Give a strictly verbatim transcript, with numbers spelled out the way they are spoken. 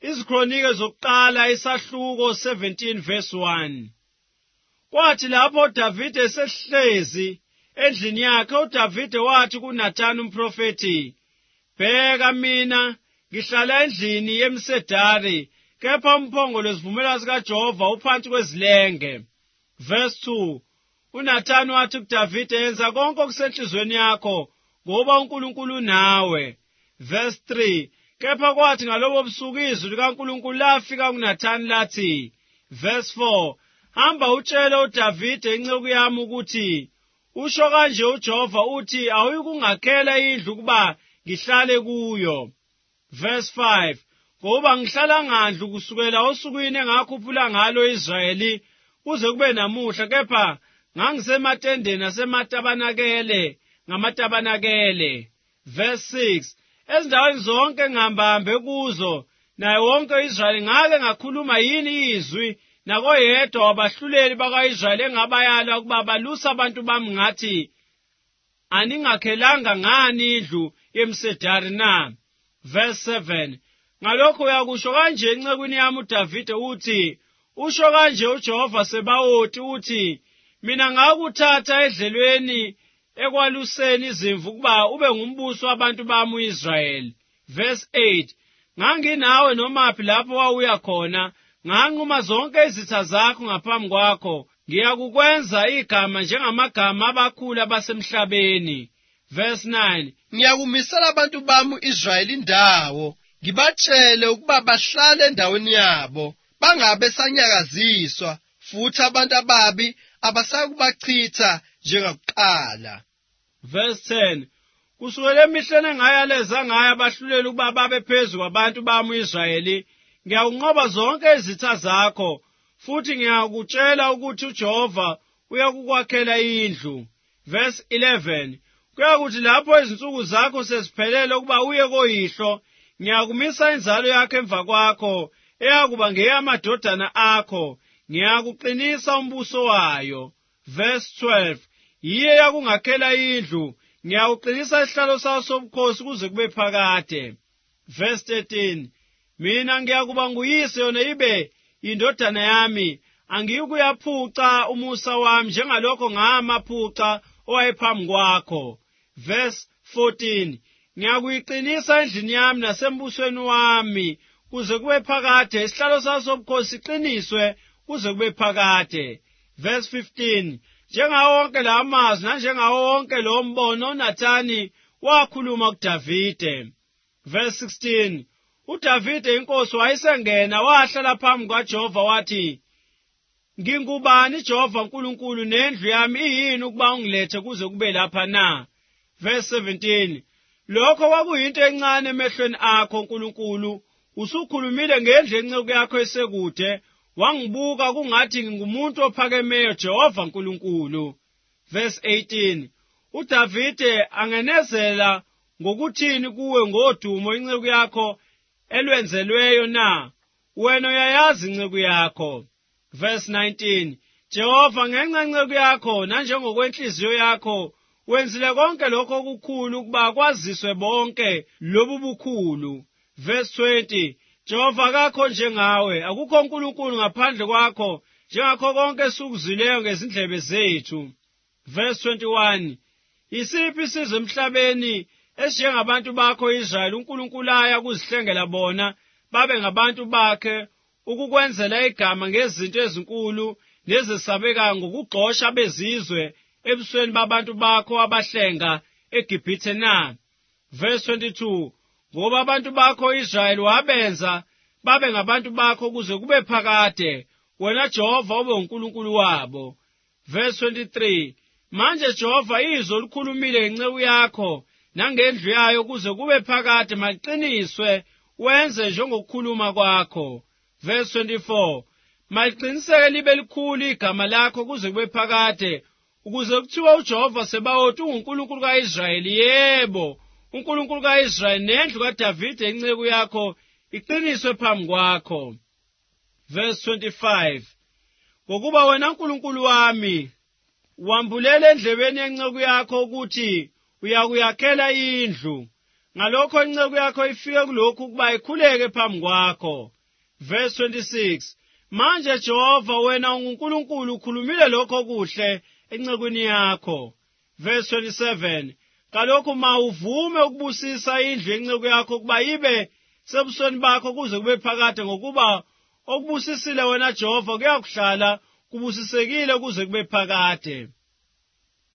Izikronike zokuqala isahluko seventeen verse one. Kwathi lapho Davide esehlezi endlini yakhe uDavide wathi kuNathani umprofeti, "Bheka mina ngihlala endlini yemsedari, kepha umphongolo wesivumelwano sikaJehova uphansi kwezilenge." Verse two. uNathani wathi kuDavide, "Yenza konke okusenhlizweni yakho, ngoba uNkulunkulu nawe." Verse three. Kepha kwathi ngalobo busuku izwi likaNkulunkulu lafika kuNathani lathi. Verse four. Hamba utshele uDavide inceku yami ukuthi, usho kanje uJehova uthi, awuyikungakhela indlu kuba ngihlale kuyo. Verse five. Ngoba ngihlala ngandlu kusukela osukwini engakhuphula ngalo Israyeli kuze kube namuhla, kepha ngangisematendeni asematabanakele ngamatabanakele. Verse six. Ezindaweni zonke ngihambahambe kuzo, naye wonke Israyeli ngake ngakhuluma yini izwi nakoyedwa wabahluleli baka-Israyeli engabayala ukuba baluse abantu bami ngathi, aningakhelanga ngani indlu yemsedari na? Verse seven. Ngalokho uyakusho kanje encekwini yami uDavide uthi, usho kanje uJehova Sebawothi uthi, mina ngakuthatha edlelweni ekwaluseni izimvu ukuba ube ngumbuso wabantu bami uIsrayeli. Verse eight. Nganginawe nomaphi lapho wawuya khona, nganquma zonke izitha zakho ngaphambi kwakho, ngiyakukwenza igama njengamagama abakhulu abasemhlabeni. Verse nine. Ngiyakumisela abantu bami uIsrayeli indawo, ngibatshele ukuba bahlale endaweni yabo, bangabe sanyakaziswa, futhi abantu ababi abasakubachitha njengakuqala. Verse ten. Kusukela emihleni engayaleza ngayo abahluleli ukuba babe phezu kwabantu bami uIsrayeli, ngiyakunqoba zonke izitha zakho, futhi ngiyakutshela ukuthi uJehova uyakukwakhela indlu. Verse eleven. Kuyakuthi lapho izinsuku zakho seziphelele ukuba uye koyihlo, ngiyakumisa inzalo yakho emva kwakho, eyakuba ngeyamadodana akho, ngiyakuqinisa umbuso wayo. Verse twelve. Yiye yakungakhela indlu, ngiyawuqinisa isihlalo sawo sobukhosi kuze kube phakade. Verse thirteen. Mina ngiyakuba nguyise yona ibe indodana yami, angiyikuyaphuca umusa wami njengalokho ngamaphuca owayephambi kwakho. Verse fourteen. Ngiyakuyiqinisa endlini yami nasembusweni wami kuze kube phakade, isihlalo sawo sobukhosi siqiniswe kuze kube phakade. Verse fifteen. Njengawo wonke la mazwi nanjengawo wonke lo mbono uNathani wakhuluma kuDavide. Verse sixteen. uDavide inkosi wayesengena wahlala phambi kwaJehova wathi, ngingubani Jehova uNkulunkulu, nendlu yami iyini ukuba ungilethe kuze kube lapha na? Verse seventeen. Lokho kwakuyinto encane emehlweni akho uNkulunkulu, usukhulumile ngendlu yenceku yakho esekude, wangibuka kungathi ngingumuntu ophakemeyo Jehova uNkulunkulu. Verse eighteen. uDavide angenezela ngokuthini kuwe ngodumo inceku yakho elwenzelweyo na? Wena uyayazi inceku yakho. Verse nineteen. Jehova ngenxa yenceku yakho nanjengokwenhliziyo yakho wenzile konke lokho okukhulu ukuba kwaziswe bonke lobu bukhulu. Verse twenty. Jehova kakho njengawe, akukho uNkulunkulu ngaphandle kwakho, njengakho konke esikuzileyo ngezindlebe zethu. Verse twenty-one. Isiphi isizwe emhlabeni esinjengabantu bakho Israyeli uNkulunkulu aya kuzihlengela bona babe ngabantu bakhe, ukukwenzela igama ngezinto ezinkulu nezesabekayo ngokugxosha bezizwe ebusweni babantu bakho abahlenga eGibhithe na? Verse twenty-two. Ngoba abantu bakho Israyeli wabenza babe ngabantu bakho kuze kube phakade, wena Jehova ube uNkulunkulu wabo. Verse twenty-three. Manje Jehova izwi olukhulumile inceku yakho nangendlu yayo kuze kube phakade maliqiniswe, wenze njengokukhuluma kwakho. Verse twenty-four. Maliqiniseke libe likhulu igama lakho kuze kube phakade, ukuze kuthiwa uJehova Sebawothi unguNkulunkulu ka-Israyeli, yebo uNkulunkulu ka-Israyeli, nendlu kaDavide inceku yakho iqiniswe phambi kwakho. Verse twenty-five. Ngokuba wena Nkulunkulu wami wambulela endlebeni yenceku yakho ukuthi uyakuyakhela indlu, ngalokho inceku yakho ifike kulokhu kuba ikhuleke phambi kwakho. Verse twenty-six. Manje Jehova wena unguNkulunkulu ukhulumile lokho kuhle encekweni yakho. Verse twenty-seven. Kalokho mawuvume ukubusisa indlu yenceku yakho kuba ibe sebusweni bakho kuze kube phakade ngokuba okubusisile wena Jehova kuyakuhlala kubusisekile kuze kube phakade.